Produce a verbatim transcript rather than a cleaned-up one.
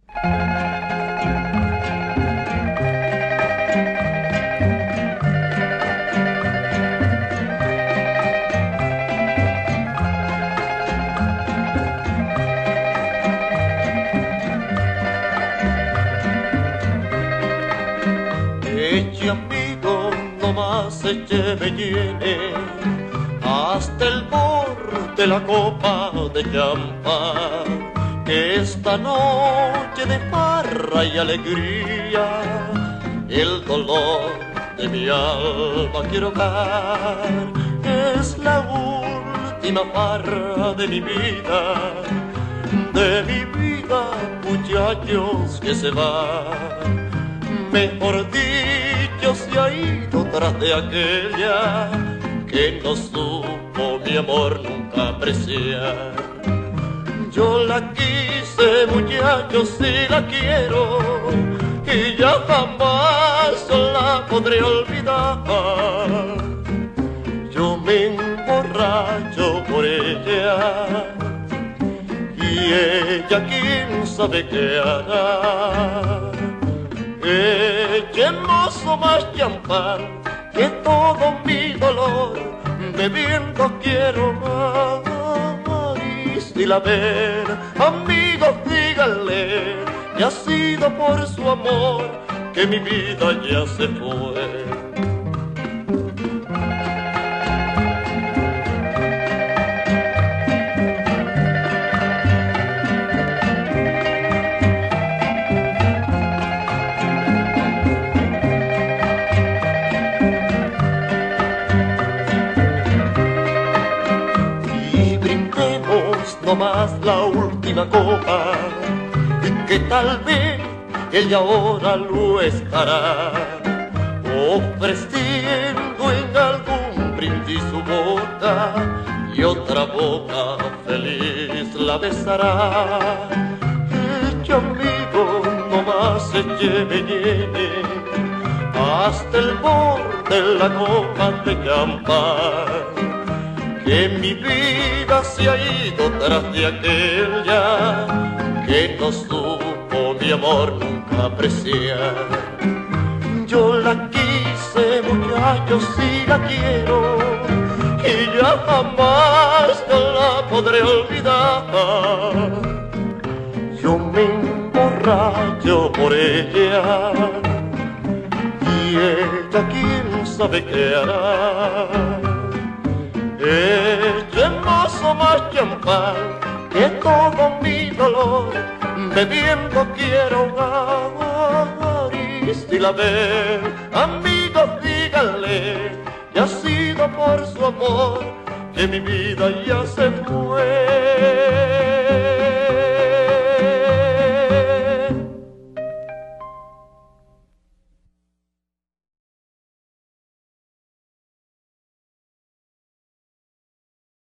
Eche amigo, nomás eche me llene hasta el borde de la copa de champán, que esta noche de farra y alegría el dolor de mi alma quiero ahogar. Es la última farra de mi vida, de mi vida, muchachos, que se van. Mejor dicho, se ha ido tras de aquella que no supo mi amor nunca apreciar. Yo la quise, muchachos, y la quiero, y ya jamás la podré olvidar. Yo me emborracho por ella, y ella quién sabe qué hará. Echemos más champán, que todo mi dolor bebiendo quiero más. Y si la ven, amigos, díganle que ha sido por su amor que mi vida ya se fue. Más la última copa, y que tal vez ella ahora lo estará ofreciendo en algún brindis su boca, y otra boca feliz la besará. Eche amigo, nomás eche me llene hasta el borde de la copa de champán, que mi vida se ha ido tras de aquella que no supo mi amor nunca apreciar. Yo la quise, muchachos, y la quiero, y ya jamás no la podré olvidar. Yo me emborracho por ella, y ella quién sabe qué hará. Echemos más champán, que todo mi dolor bebiendo quiero ahogar. Y si la ven, amigos, díganle que ha sido por su amor que mi vida ya se fue.